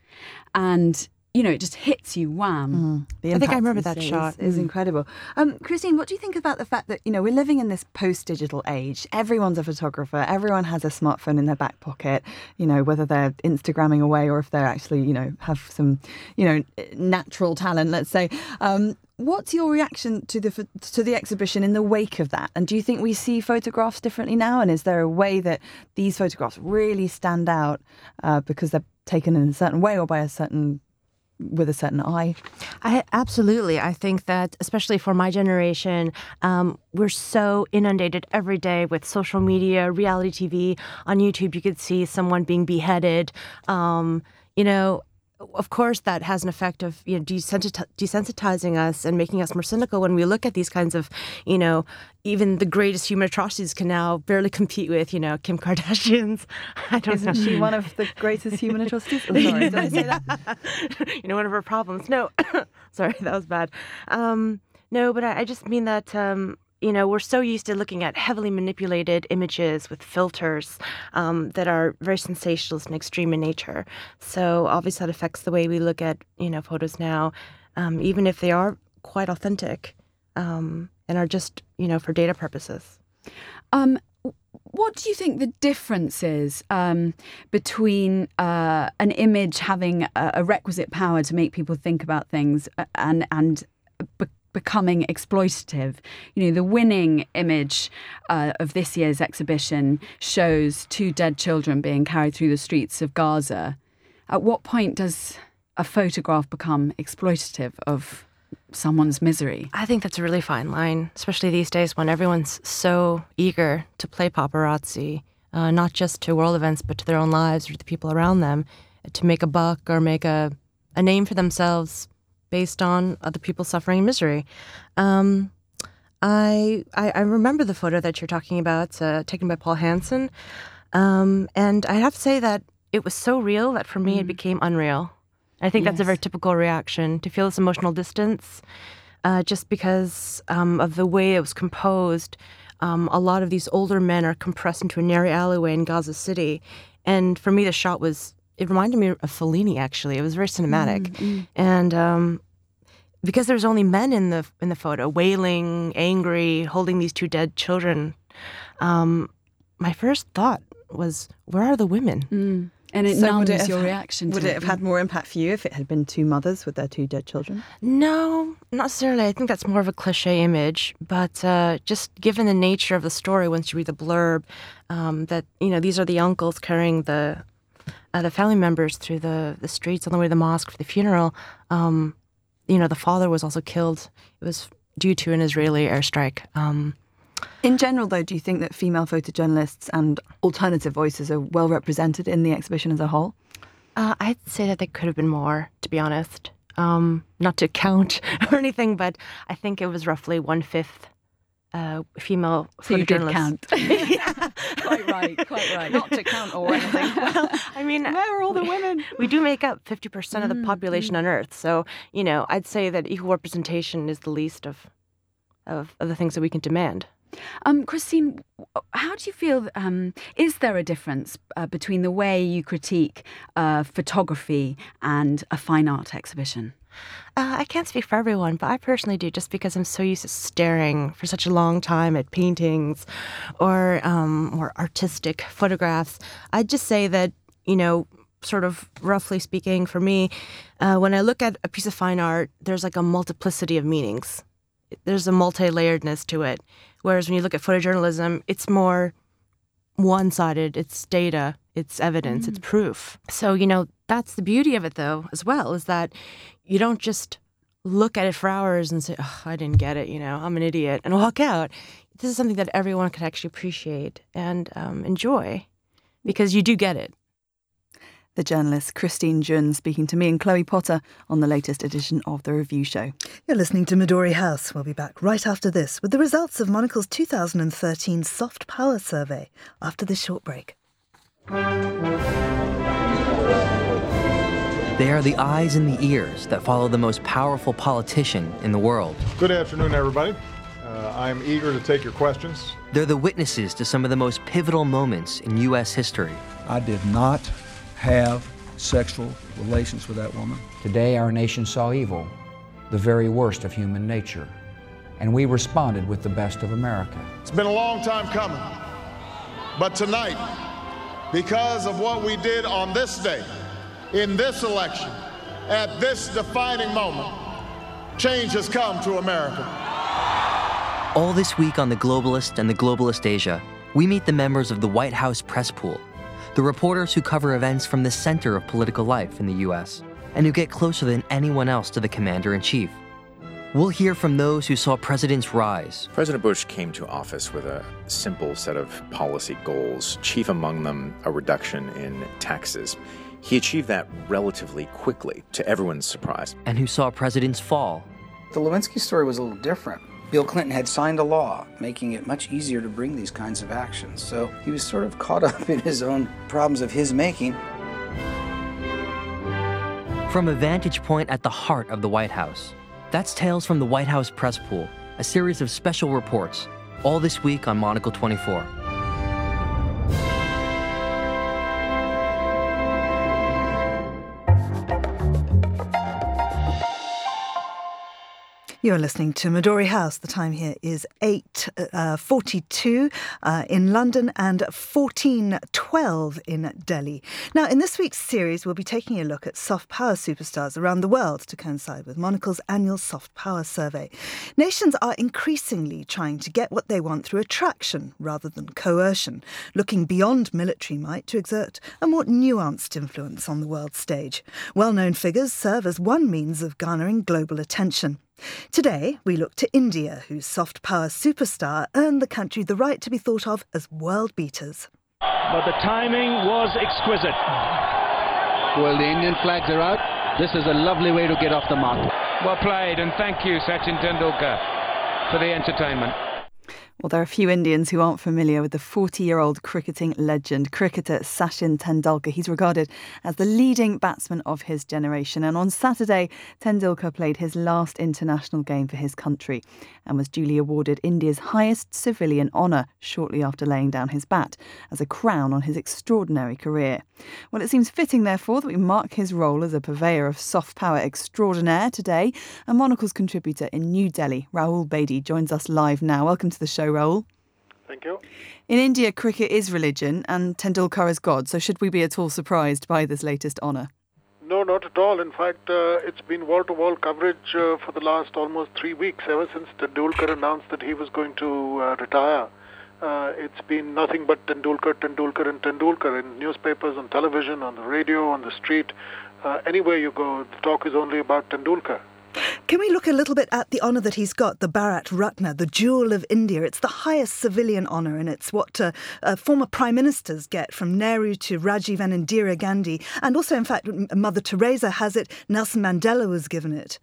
And you know, it just hits you, wham. Mm. I think I remember that shot. Is, is mm. incredible. Um, Christine, what do you think about the fact that, you know, we're living in this post-digital age? Everyone's a photographer. Everyone has a smartphone in their back pocket, you know, whether they're Instagramming away or if they're actually, you know, have some, you know, natural talent, let's say. Um, what's your reaction to the to the exhibition in the wake of that? And do you think we see photographs differently now? And is there a way that these photographs really stand out uh, because they're taken in a certain way or by a certain with a certain eye? I, absolutely. I think that, especially for my generation, um, we're so inundated every day with social media, reality T V. On YouTube, you could see someone being beheaded. Um, you know, of course, that has an effect of, you know, desensiti- desensitizing us and making us more cynical when we look at these kinds of, you know, even the greatest human atrocities can now barely compete with, you know, Kim Kardashian's. I don't Isn't know. she one of the greatest human atrocities? Oh, sorry, did I say that? You know, one of her problems. No, sorry, that was bad. Um, no, but I, I just mean that, um, you know, we're so used to looking at heavily manipulated images with filters um, that are very sensationalist and extreme in nature. So obviously that affects the way we look at, you know, photos now, um, even if they are quite authentic um, and are just, you know, for data purposes. Um, what do you think the difference is um, between uh, an image having a, a requisite power to make people think about things and and be- becoming exploitative? You know, the winning image uh, of this year's exhibition shows two dead children being carried through the streets of Gaza. At what point does a photograph become exploitative of someone's misery? I think that's a really fine line, especially these days when everyone's so eager to play paparazzi, uh, not just to world events, but to their own lives or to the people around them, to make a buck or make a, a name for themselves based on other people's suffering and misery. Um, I, I I remember the photo that you're talking about, uh, taken by Paul Hansen, um, and I have to say that it was so real that for me mm. it became unreal. I think yes. that's a very typical reaction, to feel this emotional distance, uh, just because um, of the way it was composed. Um, a lot of these older men are compressed into a narrow alleyway in Gaza City, And for me, the shot was, it reminded me of Fellini, actually. It was very cinematic. Mm-hmm. And um, because there's only men in the in the photo, wailing, angry, holding these two dead children, um, my first thought was, where are the women? Mm. And it so numbs it your have, reaction to Would it. it have had more impact for you if it had been two mothers with their two dead children? No, not necessarily. I think that's more of a cliche image. But uh, just given the nature of the story, once you read the blurb, um, that, you know, these are the uncles carrying the uh, the family members through the, the streets on the way to the mosque for the funeral. Um, you know, the father was also killed. It was due to an Israeli airstrike. Um In general, though, do you think that female photojournalists and alternative voices are well represented in the exhibition as a whole? Uh, I'd say that there could have been more, to be honest. Um, not to count or anything, but I think it was roughly one-fifth uh, female so photojournalists. You did count. Yeah. Quite right, quite right. Not to count or anything. Well, I mean, where are all the women? We do make up fifty percent of the population mm. on Earth. So, you know, I'd say that equal representation is the least of, of, of the things that we can demand. Um, Christine, how do you feel, um, is there a difference uh, between the way you critique uh, photography and a fine art exhibition? Uh, I can't speak for everyone, but I personally do, just because I'm so used to staring for such a long time at paintings or um, more artistic photographs. I'd just say that, you know, sort of roughly speaking, for me, uh, when I look at a piece of fine art, there's like a multiplicity of meanings. There's a multi-layeredness to it. Whereas when you look at photojournalism, it's more one-sided. It's data, it's evidence, mm. it's proof. So, you know, that's the beauty of it, though, as well, is that you don't just look at it for hours and say, oh, I didn't get it, you know, I'm an idiot, and walk out. This is something that everyone could actually appreciate and um, enjoy, because you do get it. The journalist Christine Jun speaking to me and Chloe Potter on the latest edition of The Review Show. You're listening to Midori House. We'll be back right after this with the results of Monocle's two thousand thirteen Soft Power Survey after this short break. They are the eyes and the ears that follow the most powerful politician in the world. Good afternoon, everybody. Uh, I'm eager to take your questions. They're the witnesses to some of the most pivotal moments in U S history. I did not have sexual relations with that woman. Today our nation saw evil, the very worst of human nature, and we responded with the best of America. It's been a long time coming, but tonight, because of what we did on this day, in this election, at this defining moment, change has come to America. All this week on The Globalist and The Globalist Asia, we meet the members of the White House Press Pool, the reporters who cover events from the center of political life in the U S and who get closer than anyone else to the commander-in-chief. We'll hear from those who saw presidents rise. President Bush came to office with a simple set of policy goals, chief among them a reduction in taxes. He achieved that relatively quickly, to everyone's surprise. And who saw presidents fall. The Lewinsky story was a little different. Bill Clinton had signed a law making it much easier to bring these kinds of actions. So he was sort of caught up in his own problems of his making. From a vantage point at the heart of the White House, that's Tales from the White House Press Pool, a series of special reports, all this week on Monocle twenty-four. You're listening to Midori House. The time here is eight forty-two uh, in London and fourteen twelve in Delhi. Now, in this week's series, we'll be taking a look at soft power superstars around the world to coincide with Monocle's annual Soft Power Survey. Nations are increasingly trying to get what they want through attraction rather than coercion, looking beyond military might to exert a more nuanced influence on the world stage. Well-known figures serve as one means of garnering global attention. Today, we look to India, whose soft power superstar earned the country the right to be thought of as world beaters. But the timing was exquisite. Well, the Indian flags are out. This is a lovely way to get off the mark. Well played, and thank you, Sachin Tendulkar, for the entertainment. Well, there are a few Indians who aren't familiar with the forty-year-old cricketing legend, cricketer Sachin Tendulkar. He's regarded as the leading batsman of his generation. And on Saturday, Tendulkar played his last international game for his country and was duly awarded India's highest civilian honour shortly after laying down his bat as a crown on his extraordinary career. Well, it seems fitting, therefore, that we mark his role as a purveyor of soft power extraordinaire today. A Monocle's contributor in New Delhi, Rahul Bedi, joins us live now. Welcome to the show, Rahul. Thank you. In India, cricket is religion and Tendulkar is God, so should we be at all surprised by this latest honour? No, not at all. In fact, uh, it's been wall-to-wall coverage uh, for the last almost three weeks, ever since Tendulkar announced that he was going to uh, retire. Uh, it's been nothing but Tendulkar, Tendulkar and Tendulkar in newspapers, on television, on the radio, on the street. Uh, anywhere you go, the talk is only about Tendulkar. Can we look a little bit at the honour that he's got, the Bharat Ratna, the Jewel of India? It's the highest civilian honour, and it's what uh, uh, former prime ministers get, from Nehru to Rajiv and Indira Gandhi. And also, in fact, Mother Teresa has it. Nelson Mandela was given it.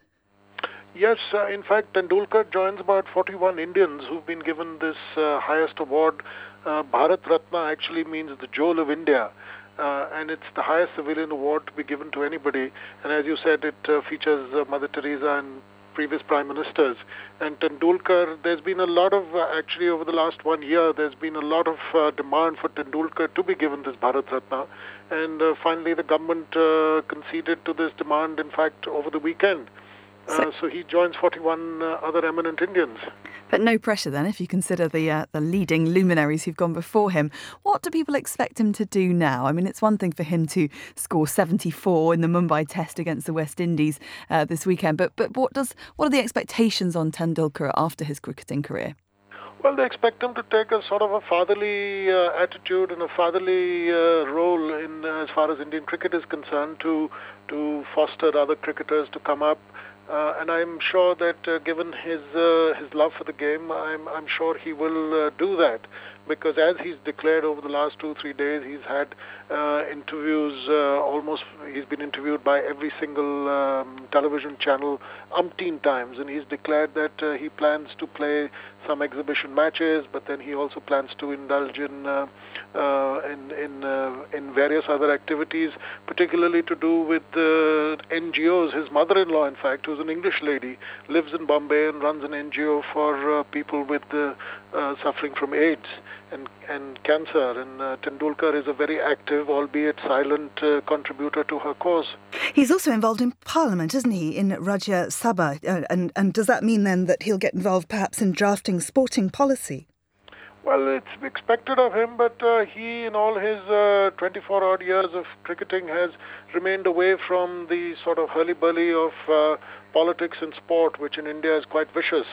Yes, uh, in fact, Tendulkar joins about forty-one Indians who've been given this uh, highest award. Uh, Bharat Ratna actually means the Jewel of India. Uh, and it's the highest civilian award to be given to anybody. And as you said, it uh, features uh, Mother Teresa and previous prime ministers. And Tendulkar, there's been a lot of, uh, actually over the last one year, there's been a lot of uh, demand for Tendulkar to be given this Bharat Ratna. And uh, finally the government uh, conceded to this demand, in fact, over the weekend. Uh, so he joins forty-one uh, other eminent Indians. But no pressure then, if you consider the uh, the leading luminaries who've gone before him. What do people expect him to do now? I mean, it's one thing for him to score seventy-four in the Mumbai Test against the West Indies uh, this weekend, but but what does what are the expectations on Tendulkar after his cricketing career? Well, they expect him to take a sort of a fatherly uh, attitude and a fatherly uh, role in uh, as far as Indian cricket is concerned, to to foster other cricketers to come up. Uh, and I'm sure that uh, given his uh, his love for the game, I'm I'm sure he will uh, do that, because as he's declared over the last two three days, he's had uh, interviews. Uh, almost he's been interviewed by every single um, television channel umpteen times, and he's declared that uh, he plans to play some exhibition matches, but then he also plans to indulge in uh, uh, in in, uh, in various other activities, particularly to do with uh, N G Os. His mother-in-law, in fact, who's an English lady, lives in Bombay and runs an N G O for uh, people with uh, uh, suffering from AIDS and and cancer. And uh, Tendulkar is a very active, albeit silent, uh, contributor to her cause. He's also involved in Parliament, isn't he, in Rajya Sabha? Uh, and, and does that mean then that he'll get involved perhaps in drafting sporting policy? Well, it's expected of him, but uh, he, in all his uh, twenty-four odd years of cricketing, has remained away from the sort of hurly-burly of uh, politics and sport, which in India is quite vicious.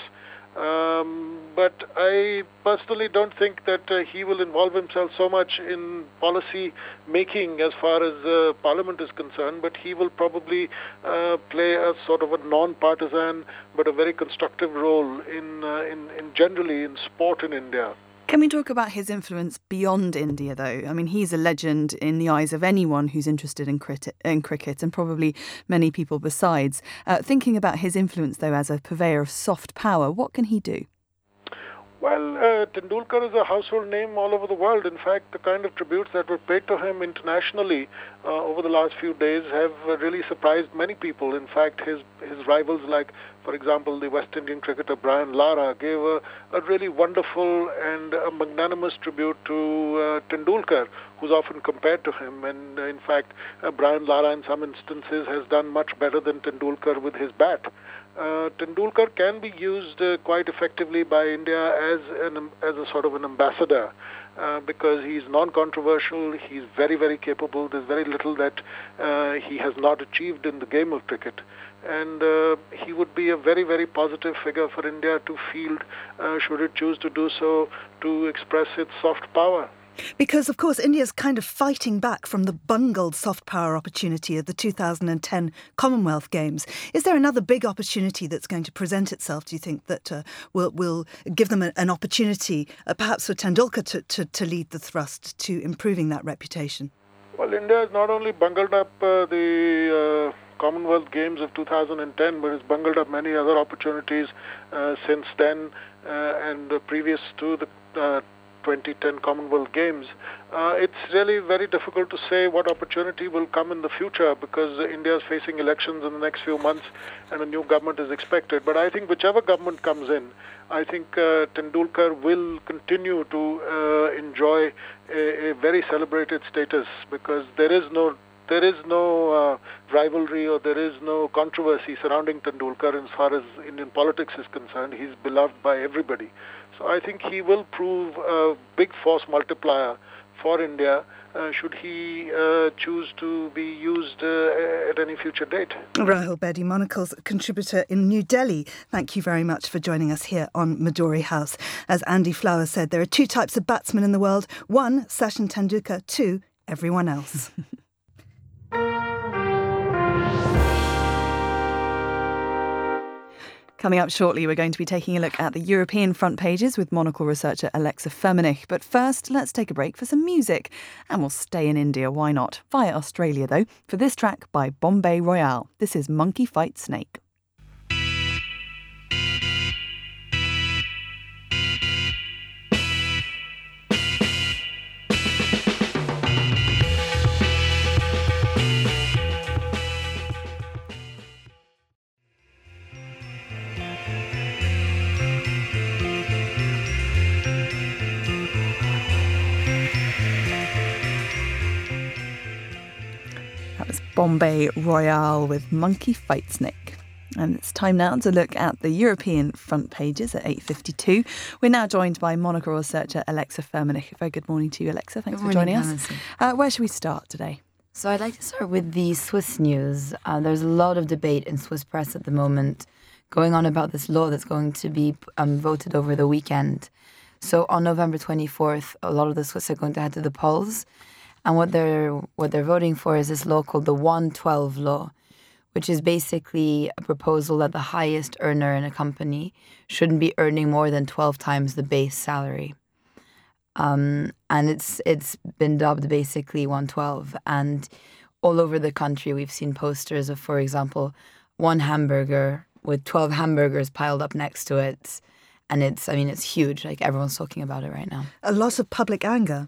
Um, but I personally don't think that uh, he will involve himself so much in policy making as far as uh, Parliament is concerned, but he will probably uh, play a sort of a non-partisan but a very constructive role in, uh, in, in generally in sport in India. Can we talk about his influence beyond India, though? I mean, he's a legend in the eyes of anyone who's interested in cricket, in cricket and probably many people besides. Uh, thinking about his influence, though, as a purveyor of soft power, what can he do? Well, uh, Tendulkar is a household name all over the world. In fact, the kind of tributes that were paid to him internationally uh, over the last few days have uh, really surprised many people. In fact, his his rivals, like, for example, the West Indian cricketer Brian Lara, gave a, a really wonderful and a magnanimous tribute to uh, Tendulkar, who's often compared to him. And uh, in fact, uh, Brian Lara in some instances has done much better than Tendulkar with his bat. Uh, Tendulkar can be used uh, quite effectively by India as an as a sort of an ambassador, uh, because he's non-controversial, he's very, very capable. There's very little that uh, he has not achieved in the game of cricket. And uh, he would be a very, very positive figure for India to field, uh, should it choose to do so, to express its soft power. Because, of course, India's kind of fighting back from the bungled soft power opportunity of the two thousand ten Commonwealth Games. Is there another big opportunity that's going to present itself, do you think, that uh, will will give them a, an opportunity, uh, perhaps for Tendulkar to, to, to lead the thrust to improving that reputation? Well, India has not only bungled up uh, the uh, Commonwealth Games of two thousand ten, but it's bungled up many other opportunities uh, since then uh, and uh, previous to the uh, twenty ten Commonwealth Games. Uh, it's really very difficult to say what opportunity will come in the future because uh, India is facing elections in the next few months and a new government is expected. But I think whichever government comes in, I think uh, Tendulkar will continue to uh, enjoy a, a very celebrated status because there is no there is no uh, rivalry or there is no controversy surrounding Tendulkar as far as Indian politics is concerned. He's beloved by everybody. So I think he will prove a big force multiplier for India uh, should he uh, choose to be used uh, at any future date. Rahul Bedi, Monocle's contributor in New Delhi. Thank you very much for joining us here on Midori House. As Andy Flower said, there are two types of batsmen in the world. One, Sachin Tendulkar. Two, everyone else. Coming up shortly, we're going to be taking a look at the European front pages with Monocle researcher Alexa Firmenich. But first, let's take a break for some music. And we'll stay in India, why not? Via Australia, though, for this track by Bombay Royale. This is Monkey Fight Snake. Bombay Royale with Monkey Fight Snake. And it's time now to look at the European front pages at eight fifty-two. We're now joined by Monocle researcher Alexa Firmenich. Very good morning to you, Alexa. Thanks good for morning, joining us. Uh, where should we start today? So I'd like to start with the Swiss news. Uh, there's a lot of debate in Swiss press at the moment going on about this law that's going to be um, voted over the weekend. So on November twenty-fourth, a lot of the Swiss are going to head to the polls. And what they're what they're voting for is this law called the one twelve law, which is basically a proposal that the highest earner in a company shouldn't be earning more than twelve times the base salary. Um, and it's it's been dubbed basically one twelve. And all over the country, we've seen posters of, for example, one hamburger with twelve hamburgers piled up next to it. And it's, I mean, it's huge. Like, everyone's talking about it right now. A lot of public anger.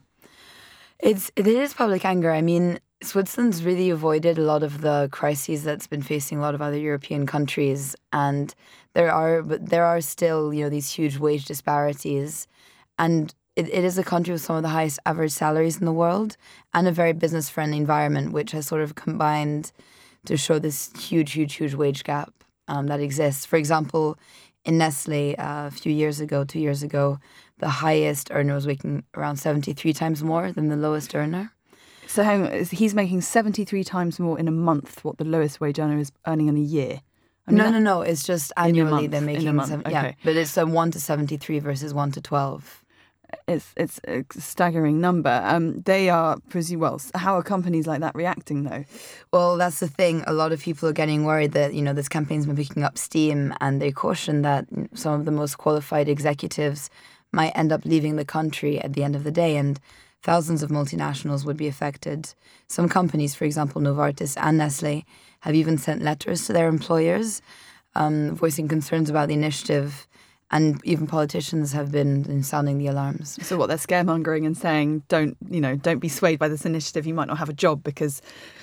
It's it is public anger. I mean, Switzerland's really avoided a lot of the crises that's been facing a lot of other European countries, and there are but there are still, you know, these huge wage disparities, and it, it is a country with some of the highest average salaries in the world and a very business friendly environment, which has sort of combined to show this huge, huge, huge wage gap um, that exists. For example, in Nestle, uh, a few years ago, two years ago, the highest earner was making around seventy-three times more than the lowest earner. So hang on, he's making seventy-three times more in a month what the lowest wage earner is earning in a year? I mean, no, no, no. It's just annually they're making... In a month, seven, okay. Yeah, but it's a one to seventy-three versus one to twelve. It's it's a staggering number. Um, they are pretty well. How are companies like that reacting, though? Well, that's the thing. A lot of people are getting worried that, you know, this campaign's been picking up steam, and they caution that some of the most qualified executives might end up leaving the country at the end of the day, and thousands of multinationals would be affected. Some companies, for example, Novartis and Nestle, have even sent letters to their employers, um, voicing concerns about the initiative. And even politicians have been sounding the alarms. So what, they're scaremongering and saying, don't, you know, don't be swayed by this initiative. You might not have a job because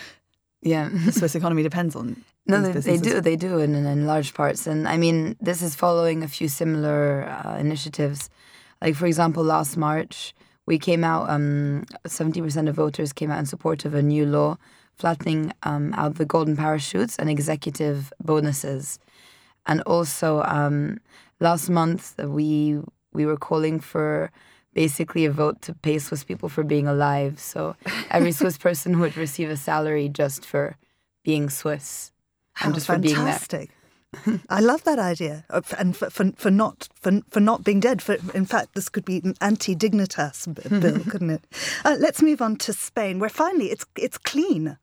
yeah, the Swiss economy depends on No, these they, they do. They do in, in large parts. And I mean, this is following a few similar uh, initiatives. Like, for example, last March, we came out, um, seventy percent of voters came out in support of a new law flattening um, out the golden parachutes and executive bonuses. And also, um, last month, we we were calling for basically a vote to pay Swiss people for being alive. So every Swiss person would receive a salary just for being Swiss. How and just fantastic. For being there. I love that idea. And for, for, for, not, for, for not being dead. For, in fact, this could be an anti-dignitas bill, couldn't it? Uh, let's move on to Spain, where finally it's it's clean.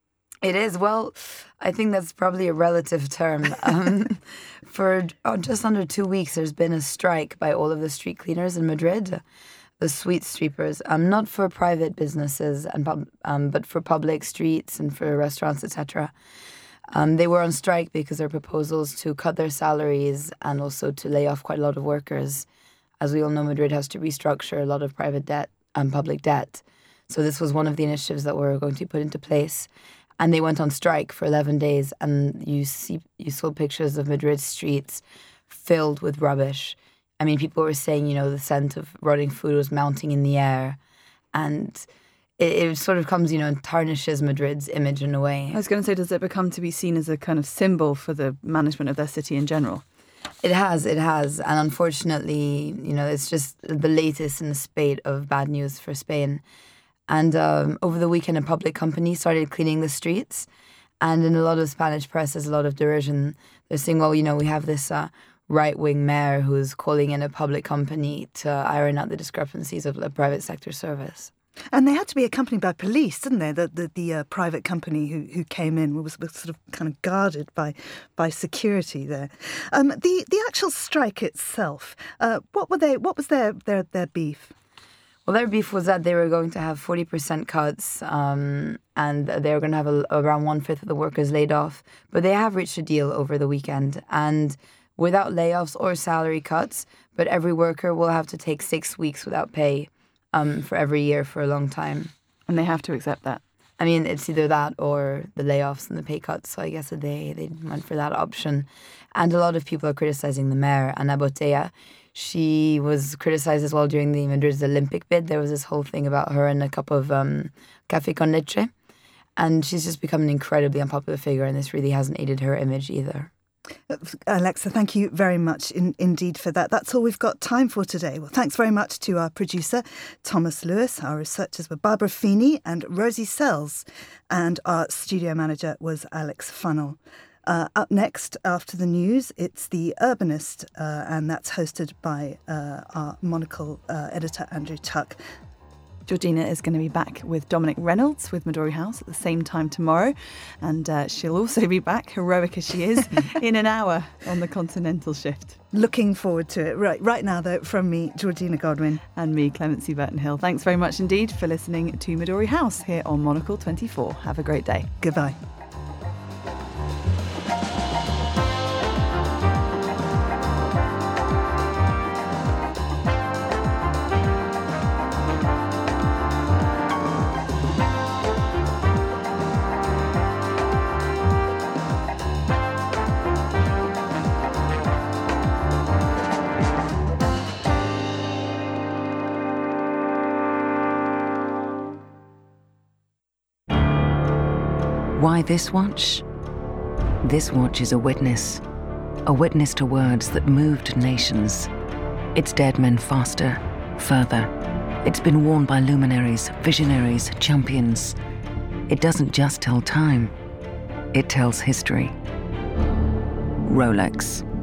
It is. Well, I think that's probably a relative term. Um, for oh, just under two weeks, there's been a strike by all of the street cleaners in Madrid, the sweet sweepers, um, not for private businesses, and pub, um, but for public streets and for restaurants, et cetera. Um, they were on strike because their proposals to cut their salaries and also to lay off quite a lot of workers. As we all know, Madrid has to restructure a lot of private debt and public debt. So this was one of the initiatives that were going to be put into place. And they went on strike for eleven days, and you see, you saw pictures of Madrid's streets filled with rubbish. I mean, people were saying, you know, the scent of rotting food was mounting in the air. And it, it sort of comes, you know, and tarnishes Madrid's image in a way. I was going to say, does it become to be seen as a kind of symbol for the management of their city in general? It has, it has. And unfortunately, you know, it's just the latest in the spate of bad news for Spain. And um, over the weekend, a public company started cleaning the streets. And in a lot of Spanish press, there's a lot of derision. They're saying, well, you know, we have this uh, right-wing mayor who's calling in a public company to iron out the discrepancies of the private sector service. And they had to be accompanied by police, didn't they? The the, the uh, private company who, who came in was, was sort of kind of guarded by by security there. Um, the the actual strike itself, uh, what were they? What was their their, their beef? Well, their beef was that they were going to have forty percent cuts, um, and they were going to have a, around one-fifth of the workers laid off. But they have reached a deal over the weekend, and without layoffs or salary cuts, but every worker will have to take six weeks without pay um, for every year for a long time. And they have to accept that? I mean, it's either that or the layoffs and the pay cuts, so I guess that they, they went for that option. And a lot of people are criticising the mayor, Ana Botella. She was criticised as well during the Madrid's Olympic bid. There was this whole thing about her and a cup of um, café con leche. And she's just become an incredibly unpopular figure, and this really hasn't aided her image either. Alexa, thank you very much in, indeed for that. That's all we've got time for today. Well, thanks very much to our producer, Thomas Lewis. Our researchers were Barbara Feeney and Rosie Sells. And our studio manager was Alex Funnell. Uh, up next, after the news, it's The Urbanist, uh, and that's hosted by uh, our Monocle uh, editor, Andrew Tuck. Georgina is going to be back with Dominic Reynolds with Midori House at the same time tomorrow. And uh, she'll also be back, heroic as she is, in an hour on the Continental Shift. Looking forward to it. Right, right now, though, from me, Georgina Godwin. And me, Clemency Burton-Hill. Thanks very much indeed for listening to Midori House here on Monocle twenty-four. Have a great day. Goodbye. Why this watch? This watch is a witness. A witness to words that moved nations. It's dead men faster, further. It's been worn by luminaries, visionaries, champions. It doesn't just tell time. It tells history. Rolex.